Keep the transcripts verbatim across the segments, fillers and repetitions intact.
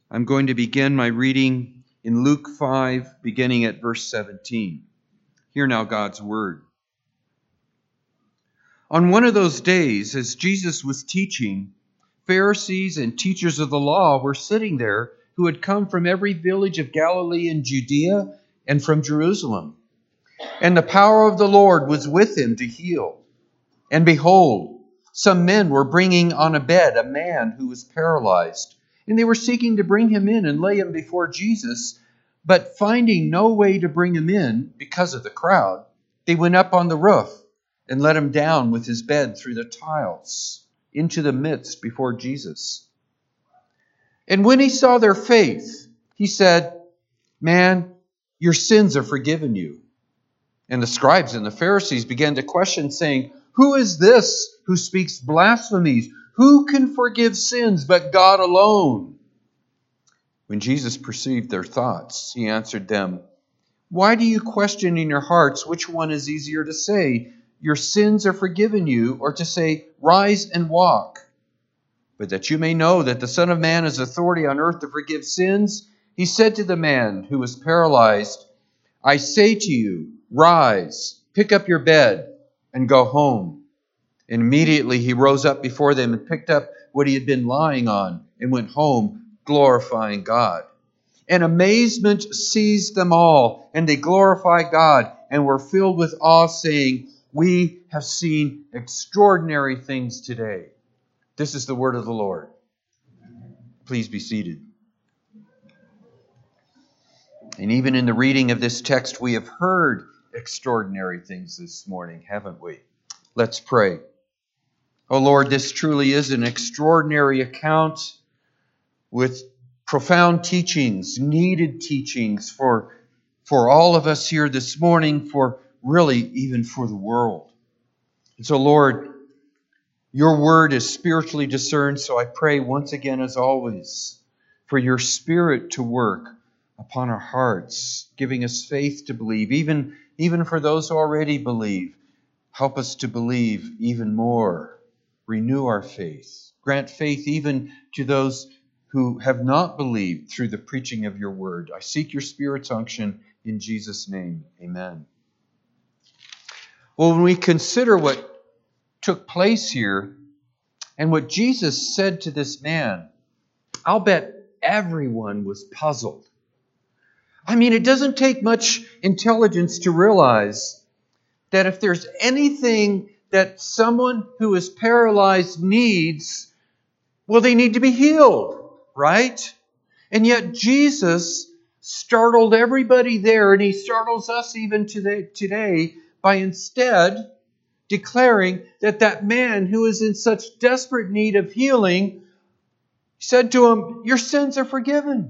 I'm going to begin my reading in Luke five, beginning at verse seventeen. Hear now God's word. On one of those days, as Jesus was teaching, Pharisees and teachers of the law were sitting there who had come from every village of Galilee and Judea and from Jerusalem. And the power of the Lord was with him to heal. And behold, some men were bringing on a bed a man who was paralyzed. And they were seeking to bring him in and lay him before Jesus. But finding no way to bring him in because of the crowd, they went up on the roof and let him down with his bed through the tiles into the midst before Jesus. And when he saw their faith, he said, "Man, your sins are forgiven you." And the scribes and the Pharisees began to question, saying, "Who is this who speaks blasphemies? Who can forgive sins but God alone?" When Jesus perceived their thoughts, he answered them, "Why do you question in your hearts which one is easier to say, 'Your sins are forgiven you,' or to say, 'Rise and walk'? But that you may know that the Son of Man has authority on earth to forgive sins," he said to the man who was paralyzed, "I say to you, rise, pick up your bed, and go home." And immediately he rose up before them and picked up what he had been lying on and went home, glorifying God. And amazement seized them all, and they glorified God and were filled with awe, saying, "We have seen extraordinary things today." This is the word of the Lord. Please be seated. And even in the reading of this text, we have heard extraordinary things this morning, haven't we? Let's pray. Oh Lord, this truly is an extraordinary account with profound teachings, needed teachings for, for all of us here this morning, for really even for the world. And so Lord, your word is spiritually discerned, so I pray once again, as always, for your Spirit to work upon our hearts, giving us faith to believe, even, even for those who already believe. Help us to believe even more. Renew our faith. Grant faith even to those who have not believed through the preaching of your word. I seek your Spirit's unction in Jesus' name. Amen. Well, when we consider what took place here and what Jesus said to this man, I'll bet everyone was puzzled. I mean, it doesn't take much intelligence to realize that if there's anything that someone who is paralyzed needs, well, they need to be healed, right? And yet Jesus startled everybody there, and he startles us even today by instead declaring that that man who is in such desperate need of healing said to him, "Your sins are forgiven."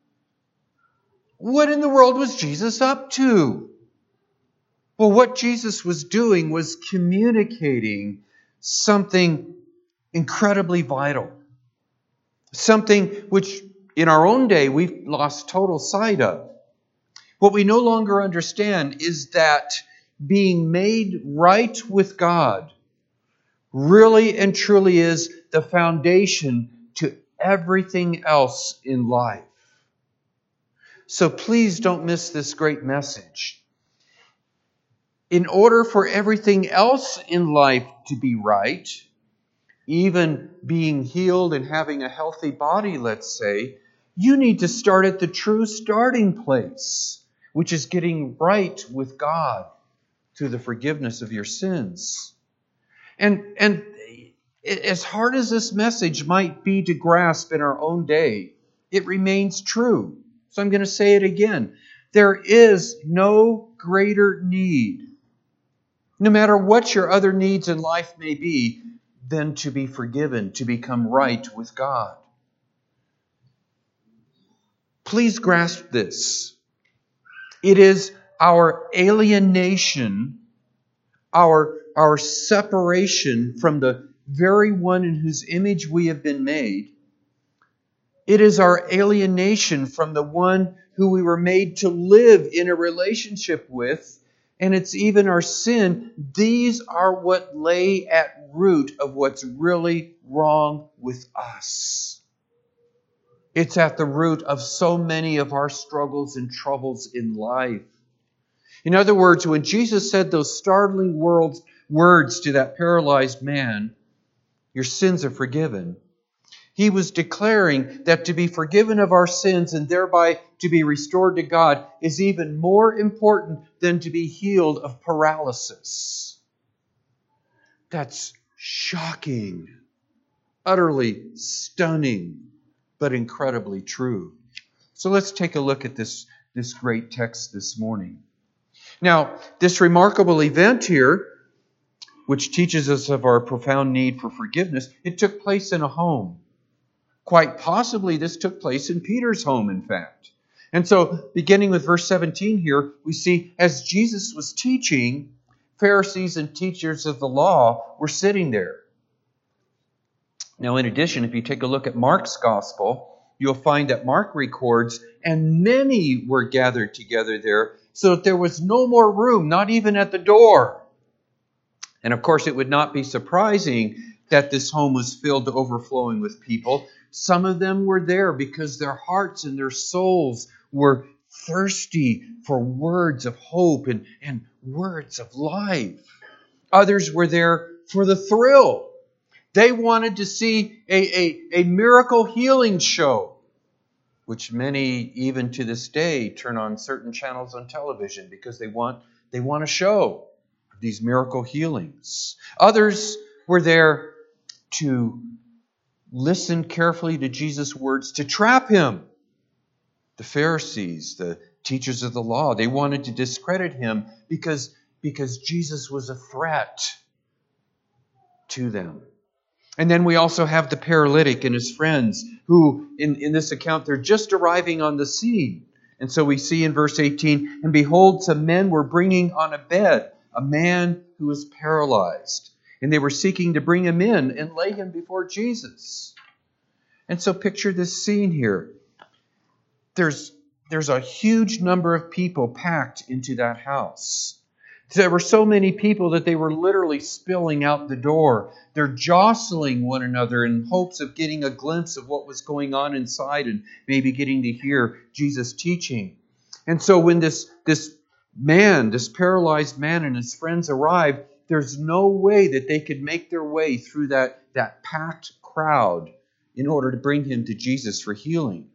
What in the world was Jesus up to? Well, what Jesus was doing was communicating something incredibly vital. Something which in our own day we've lost total sight of. What we no longer understand is that being made right with God really and truly is the foundation to everything else in life. So please don't miss this great message. In order for everything else in life to be right, even being healed and having a healthy body, let's say, you need to start at the true starting place, which is getting right with God through the forgiveness of your sins. And, and as hard as this message might be to grasp in our own day, it remains true. So I'm going to say it again. There is no greater need, no matter what your other needs in life may be, than to be forgiven, to become right with God. Please grasp this. It is our alienation, our, our separation from the very one in whose image we have been made. It is our alienation from the one who we were made to live in a relationship with. And it's even our sin. These are what lay at root of what's really wrong with us. It's at the root of so many of our struggles and troubles in life. In other words, when Jesus said those startling words, words to that paralyzed man, "Your sins are forgiven," He was declaring that to be forgiven of our sins and thereby to be restored to God is even more important than to be healed of paralysis. That's shocking, utterly stunning, but incredibly true. So let's take a look at this, this great text this morning. Now, this remarkable event here, which teaches us of our profound need for forgiveness, it took place in a home. Quite possibly this took place in Peter's home, in fact. And so, beginning with verse seventeen here, we see as Jesus was teaching, Pharisees and teachers of the law were sitting there. Now, in addition, if you take a look at Mark's gospel, you'll find that Mark records, "And many were gathered together there, so that there was no more room, not even at the door." And of course, it would not be surprising that this home was filled to overflowing with people. Some of them were there because their hearts and their souls were thirsty for words of hope and, and words of life. Others were there for the thrill. They wanted to see a, a, a miracle healing show, which many, even to this day, turn on certain channels on television because they want, they want a show of these miracle healings. Others were there to listen carefully to Jesus' words to trap him. The Pharisees, the teachers of the law, they wanted to discredit him because, because Jesus was a threat to them. And then we also have the paralytic and his friends who, in, in this account, they're just arriving on the scene. And so we see in verse eighteen, "And behold, some men were bringing on a bed a man who was paralyzed. And they were seeking to bring him in and lay him before Jesus." And so picture this scene here. There's, there's a huge number of people packed into that house. There were so many people that they were literally spilling out the door. They're jostling one another in hopes of getting a glimpse of what was going on inside and maybe getting to hear Jesus teaching. And so when this, this man, this paralyzed man and his friends arrived, there's no way that they could make their way through that, that packed crowd in order to bring him to Jesus for healing.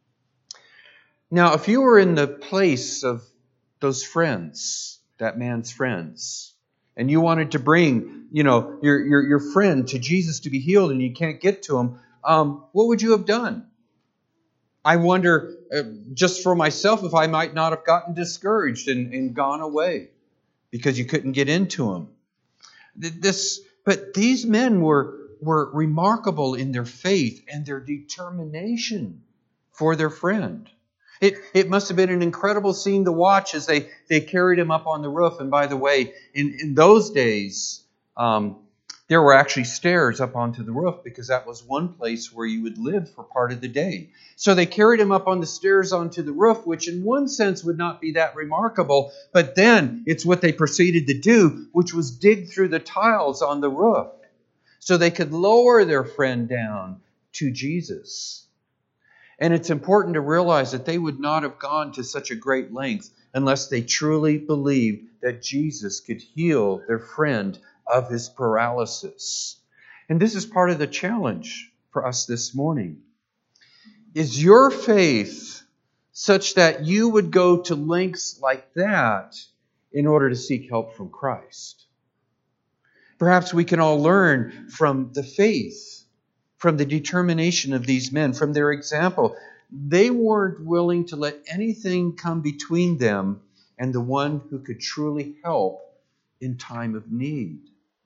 Now, if you were in the place of those friends, that man's friends, and you wanted to bring, you know, your, your, your friend to Jesus to be healed and you can't get to him, um, what would you have done? I wonder, uh, just for myself, if I might not have gotten discouraged and, and gone away because you couldn't get into him. This, but these men were, were remarkable in their faith and their determination for their friend. It, it must have been an incredible scene to watch as they, they carried him up on the roof. And by the way, in, in those days, um, there were actually stairs up onto the roof because that was one place where you would live for part of the day. So they carried him up on the stairs onto the roof, which in one sense would not be that remarkable. But then it's what they proceeded to do, which was dig through the tiles on the roof so they could lower their friend down to Jesus. And it's important to realize that they would not have gone to such a great length unless they truly believed that Jesus could heal their friend of his paralysis. And this is part of the challenge for us this morning. Is your faith such that you would go to lengths like that in order to seek help from Christ? Perhaps we can all learn from the faith, from the determination of these men, from their example. They weren't willing to let anything come between them and the one who could truly help in time of need.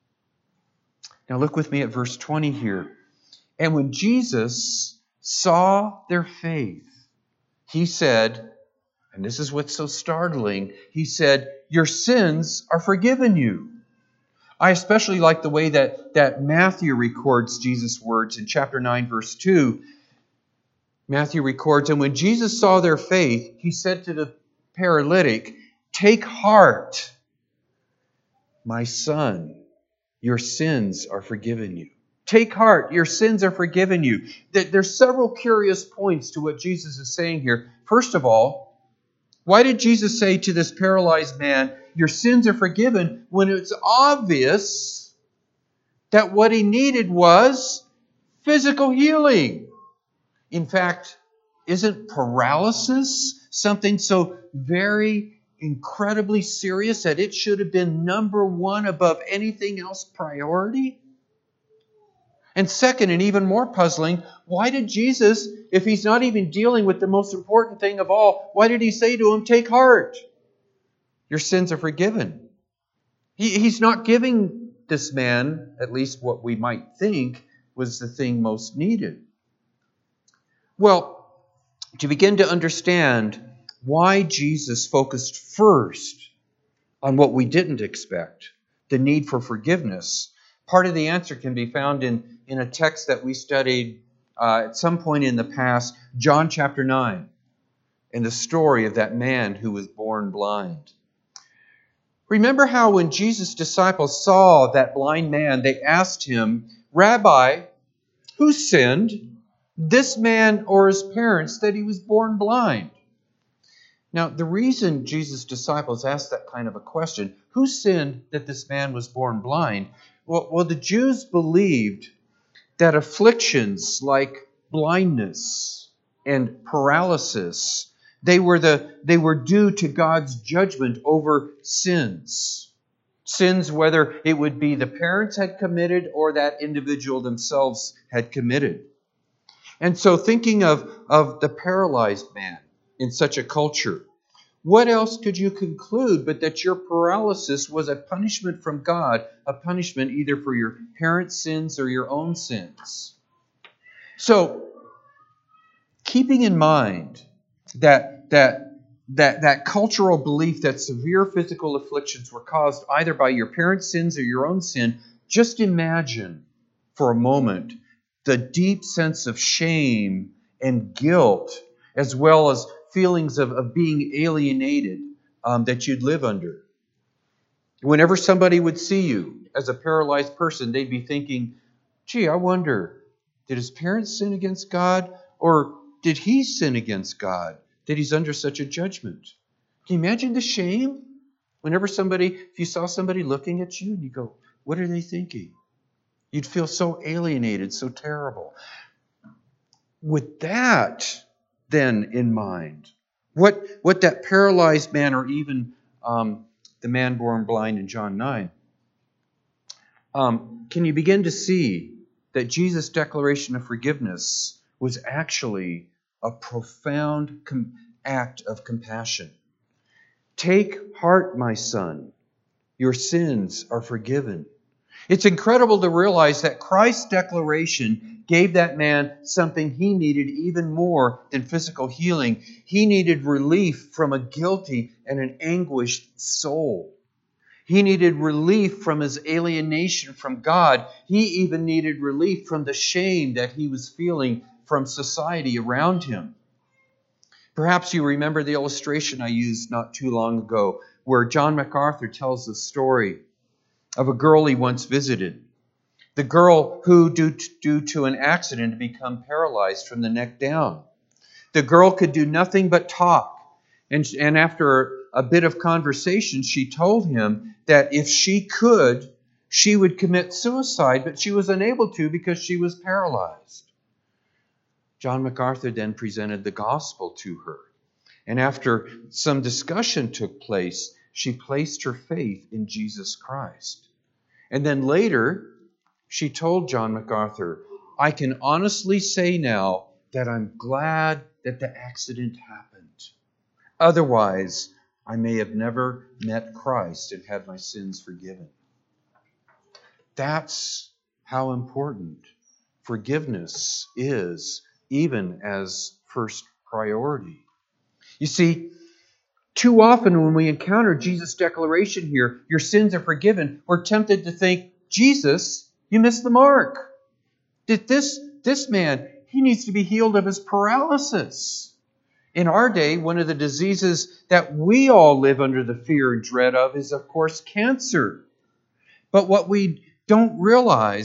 Now look with me at verse twenty here. "And when Jesus saw their faith, he said," and this is what's so startling, he said, "Your sins are forgiven you." I especially like the way that, that Matthew records Jesus' words in chapter nine, verse two. Matthew records, "And when Jesus saw their faith, he said to the paralytic, 'Take heart, my son, your sins are forgiven you.'" Take heart, your sins are forgiven you. There's several curious points to what Jesus is saying here. First of all, why did Jesus say to this paralyzed man, your sins are forgiven, when it's obvious that what he needed was physical healing? In fact, isn't paralysis something so very incredibly serious that it should have been number one above anything else priority? And second, and even more puzzling, why did Jesus, if he's not even dealing with the most important thing of all, why did he say to him, take heart, your sins are forgiven? He, he's not giving this man, at least what we might think, was the thing most needed. Well, to begin to understand why Jesus focused first on what we didn't expect, the need for forgiveness, part of the answer can be found in, in a text that we studied uh, at some point in the past, John chapter nine, and the story of that man who was born blind. Remember how when Jesus' disciples saw that blind man, they asked him, Rabbi, who sinned, this man or his parents, that he was born blind? Now, the reason Jesus' disciples asked that kind of a question, who sinned that this man was born blind? Well, well, the Jews believed that afflictions like blindness and paralysis, they were the they were due to God's judgment over sins. Sins, whether it would be the parents had committed or that individual themselves had committed. And so thinking of, of the paralyzed man in such a culture, what else could you conclude but that your paralysis was a punishment from God, a punishment either for your parents' sins or your own sins? So, keeping in mind that that that that cultural belief that severe physical afflictions were caused either by your parents' sins or your own sin, just imagine for a moment the deep sense of shame and guilt, as well as feelings of, of being alienated um, that you'd live under. Whenever somebody would see you as a paralyzed person, they'd be thinking, gee, I wonder, did his parents sin against God? Or did he sin against God that he's under such a judgment? Can you imagine the shame? Whenever somebody, if you saw somebody looking at you and you go, what are they thinking? You'd feel so alienated, so terrible. With that then in mind, what, what that paralyzed man or even um, the man born blind in John nine, um, can you begin to see that Jesus' declaration of forgiveness was actually a profound com- act of compassion? Take heart, my son, your sins are forgiven. It's incredible to realize that Christ's declaration gave that man something he needed even more than physical healing. He needed relief from a guilty and an anguished soul. He needed relief from his alienation from God. He even needed relief from the shame that he was feeling from society around him. Perhaps you remember the illustration I used not too long ago, where John MacArthur tells the story of a girl he once visited. The girl who, due to, due to an accident, had become paralyzed from the neck down. The girl could do nothing but talk. And, and after a bit of conversation, she told him that if she could, she would commit suicide, but she was unable to because she was paralyzed. John MacArthur then presented the gospel to her. And after some discussion took place, she placed her faith in Jesus Christ. And then later, she told John MacArthur, I can honestly say now that I'm glad that the accident happened. Otherwise, I may have never met Christ and had my sins forgiven. That's how important forgiveness is, even as first priority. You see, too often when we encounter Jesus' declaration here, your sins are forgiven, we're tempted to think, Jesus, you missed the mark. That this, this man, he needs to be healed of his paralysis. In our day, one of the diseases that we all live under the fear and dread of is, of course, cancer. But what we don't realize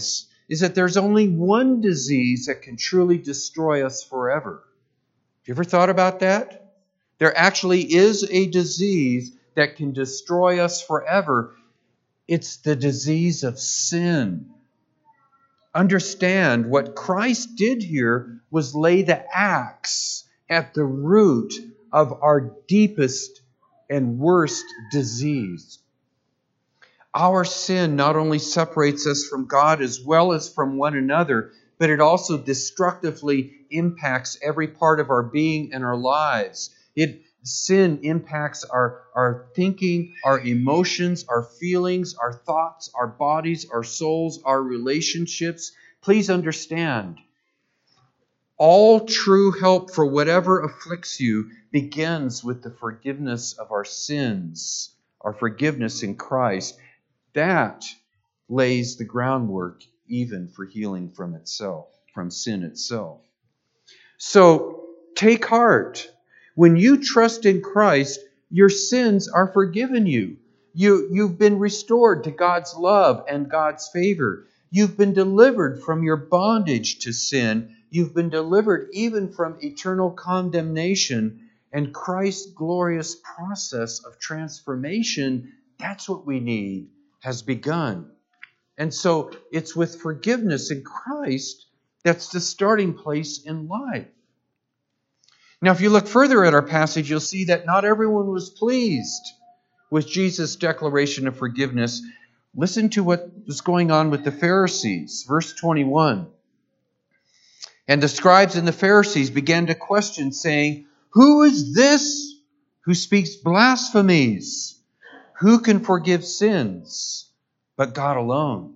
is that there's only one disease that can truly destroy us forever. Have you ever thought about that? There actually is a disease that can destroy us forever. It's the disease of sin. Understand what Christ did here was lay the axe at the root of our deepest and worst disease. Our sin not only separates us from God as well as from one another, but it also destructively impacts every part of our being and our lives. It Sin impacts our, our thinking, our emotions, our feelings, our thoughts, our bodies, our souls, our relationships. Please understand, all true help for whatever afflicts you begins with the forgiveness of our sins, our forgiveness in Christ. That lays the groundwork even for healing from itself, from sin itself. So take heart. When you trust in Christ, your sins are forgiven you. You, you've been restored to God's love and God's favor. You've been delivered from your bondage to sin. You've been delivered even from eternal condemnation. And Christ's glorious process of transformation, that's what we need, has begun. And so it's with forgiveness in Christ that's the starting place in life. Now, if you look further at our passage, you'll see that not everyone was pleased with Jesus' declaration of forgiveness. Listen to what was going on with the Pharisees. Verse twenty-one. And the scribes and the Pharisees began to question, saying, "Who is this who speaks blasphemies? Who can forgive sins but God alone?"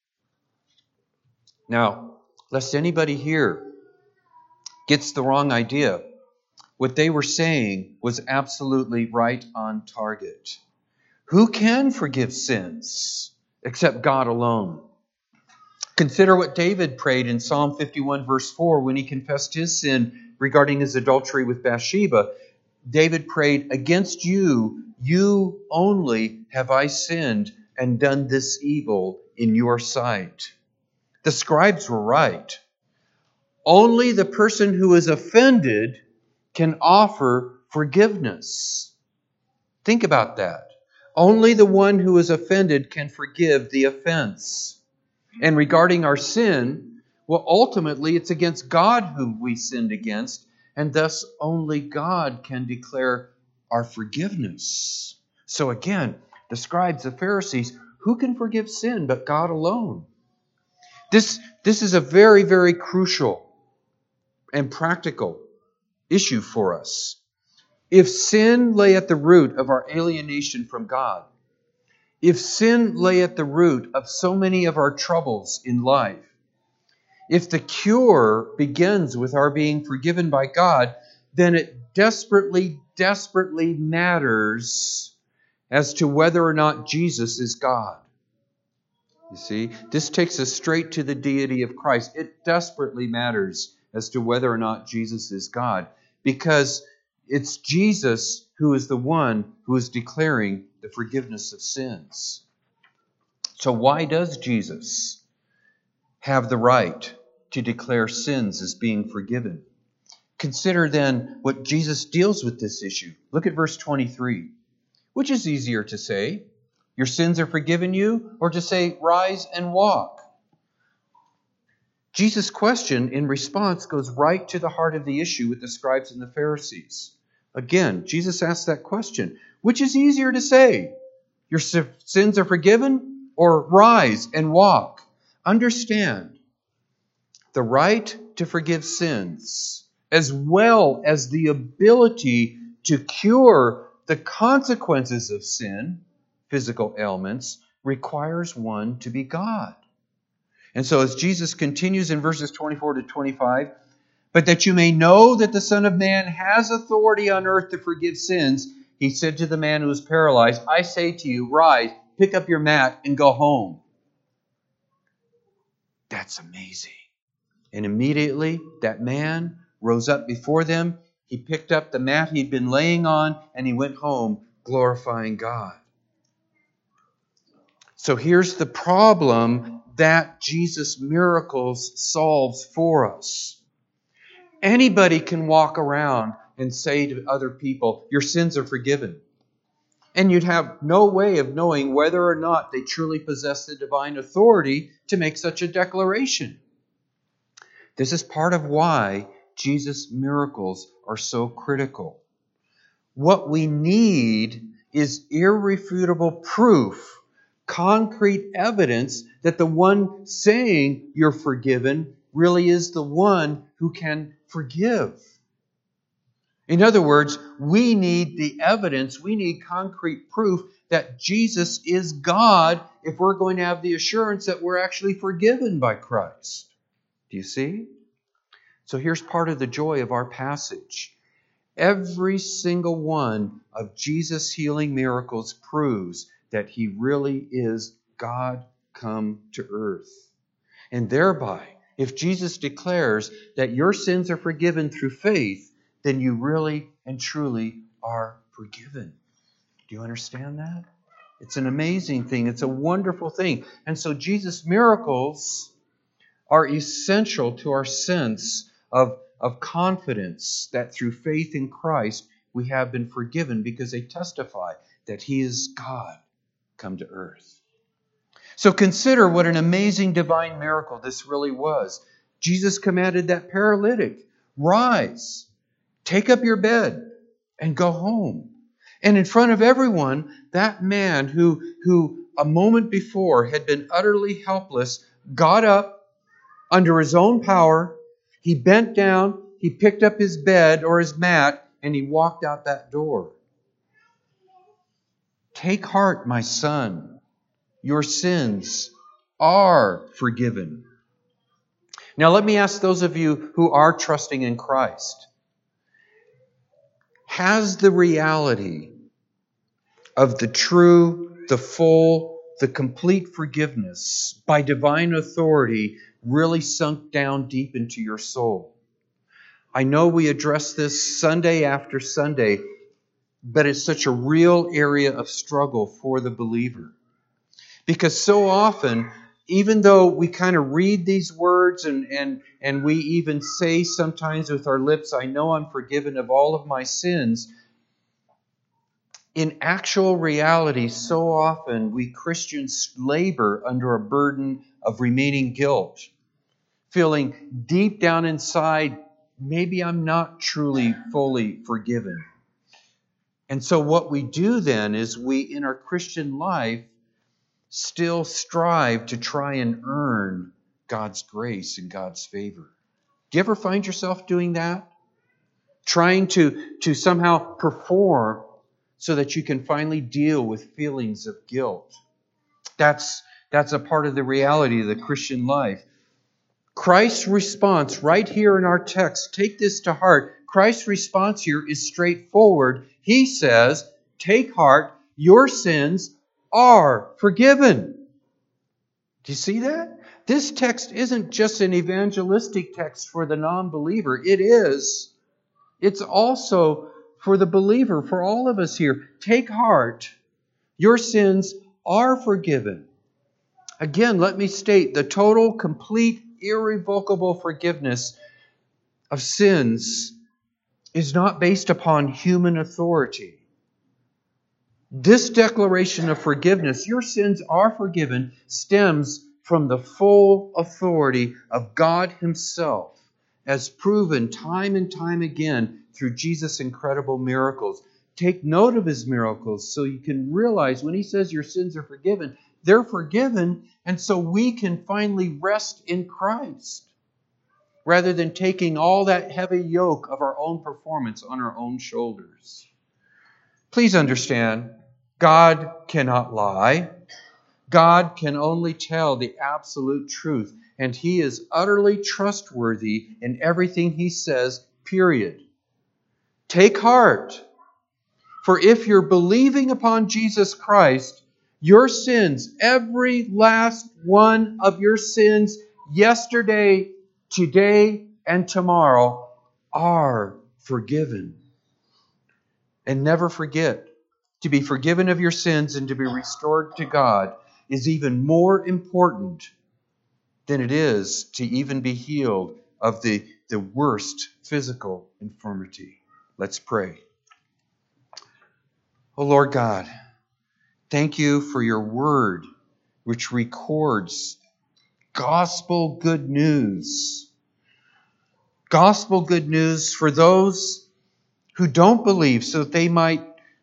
Now, lest anybody here gets the wrong idea, what they were saying was absolutely right on target. Who can forgive sins except God alone? Consider what David prayed in Psalm fifty-one, verse four, when he confessed his sin regarding his adultery with Bathsheba. David prayed, "Against you, you only have I sinned and done this evil in your sight." The scribes were right. Only the person who is offended can offer forgiveness. Think about that. Only the one who is offended can forgive the offense. And regarding our sin, well, ultimately it's against God whom we sinned against, and thus only God can declare our forgiveness. So again, the scribes, the Pharisees, who can forgive sin but God alone? This, this is a very, very crucial and practical issue for us. If sin lay at the root of our alienation from God, if sin lay at the root of so many of our troubles in life, if the cure begins with our being forgiven by God, then it desperately, desperately matters as to whether or not Jesus is God. You see, this takes us straight to the deity of Christ. It desperately matters as to whether or not Jesus is God, because it's Jesus who is the one who is declaring the forgiveness of sins. So why does Jesus have the right to declare sins as being forgiven? Consider then what Jesus deals with this issue. Look at verse twenty-three. Which is easier to say, "Your sins are forgiven you," or to say, "Rise and walk"? Jesus' question in response goes right to the heart of the issue with the scribes and the Pharisees. Again, Jesus asked that question. Which is easier to say? Your sins are forgiven, or rise and walk? Understand, the right to forgive sins, as well as the ability to cure the consequences of sin, physical ailments, requires one to be God. And so as Jesus continues in verses twenty-four to twenty-five, "But that you may know that the Son of Man has authority on earth to forgive sins, he said to the man who was paralyzed, I say to you, rise, pick up your mat, and go home." That's amazing. And immediately that man rose up before them. He picked up the mat he'd been laying on, and he went home glorifying God. So here's the problem that Jesus' miracles solves for us. Anybody can walk around and say to other people, your sins are forgiven. And you'd have no way of knowing whether or not they truly possess the divine authority to make such a declaration. This is part of why Jesus' miracles are so critical. What we need is irrefutable proof, concrete evidence that the one saying you're forgiven really is the one who can forgive. In other words, we need the evidence, we need concrete proof that Jesus is God if we're going to have the assurance that we're actually forgiven by Christ. Do you see? So here's part of the joy of our passage. Every single one of Jesus' healing miracles proves that He really is God come to earth. And thereby, if Jesus declares that your sins are forgiven through faith, then you really and truly are forgiven. Do you understand that? It's an amazing thing. It's a wonderful thing. And so Jesus' miracles are essential to our sense of, of confidence that through faith in Christ we have been forgiven, because they testify that He is God come to earth. So consider what an amazing divine miracle this really was. Jesus commanded that paralytic, rise, take up your bed, and go home. And in front of everyone, that man who, who a moment before had been utterly helpless got up under his own power. He bent down, he picked up his bed or his mat, and he walked out that door. Take heart, my son. Your sins are forgiven. Now let me ask those of you who are trusting in Christ. Has the reality of the true, the full, the complete forgiveness by divine authority really sunk down deep into your soul? I know we address this Sunday after Sunday, but it's such a real area of struggle for the believer. Because so often, even though we kind of read these words and, and, and we even say sometimes with our lips, I know I'm forgiven of all of my sins, in actual reality, so often we Christians labor under a burden of remaining guilt, feeling deep down inside, maybe I'm not truly fully forgiven. And so what we do then is we, in our Christian life, still strive to try and earn God's grace and God's favor. Do you ever find yourself doing that? Trying to, to somehow perform so that you can finally deal with feelings of guilt. That's, that's a part of the reality of the Christian life. Christ's response right here in our text, take this to heart. Christ's response here is straightforward. He says, take heart, your sins are forgiven. Do you see that? This text isn't just an evangelistic text for the non-believer. It is. It's also for the believer, for all of us here. Take heart. Your sins are forgiven. Again, let me state the total, complete, irrevocable forgiveness of sins is not based upon human authority. This declaration of forgiveness, your sins are forgiven, stems from the full authority of God Himself, as proven time and time again through Jesus' incredible miracles. Take note of His miracles so you can realize when He says your sins are forgiven, they're forgiven, and so we can finally rest in Christ, rather than taking all that heavy yoke of our own performance on our own shoulders. Please understand, God cannot lie. God can only tell the absolute truth, and He is utterly trustworthy in everything He says, period. Take heart, for if you're believing upon Jesus Christ, your sins, every last one of your sins, yesterday, today, and tomorrow, are forgiven. And never forget, to be forgiven of your sins and to be restored to God is even more important than it is to even be healed of the, the worst physical infirmity. Let's pray. Oh Lord God, thank you for your word, which records gospel good news. Gospel good news for those who don't believe, so that they might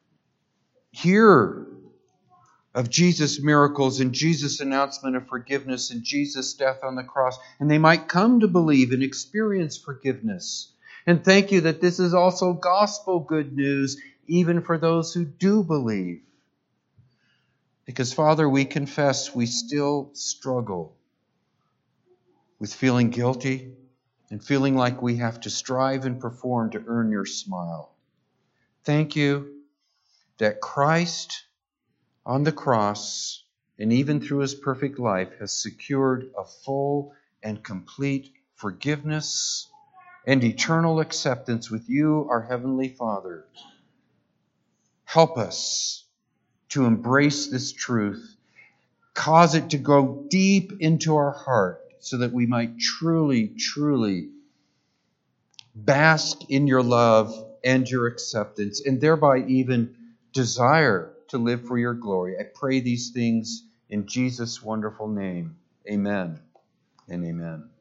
hear of Jesus' miracles and Jesus' announcement of forgiveness and Jesus' death on the cross, and they might come to believe and experience forgiveness. And thank you that this is also gospel good news, even for those who do believe. Because, Father, we confess we still struggle with feeling guilty and feeling like we have to strive and perform to earn your smile. Thank you that Christ on the cross, and even through his perfect life, has secured a full and complete forgiveness and eternal acceptance with you, our Heavenly Father. Help us to embrace this truth. Cause it to go deep into our heart so that we might truly, truly bask in your love and your acceptance, and thereby even desire to live for your glory. I pray these things in Jesus' wonderful name. Amen and amen.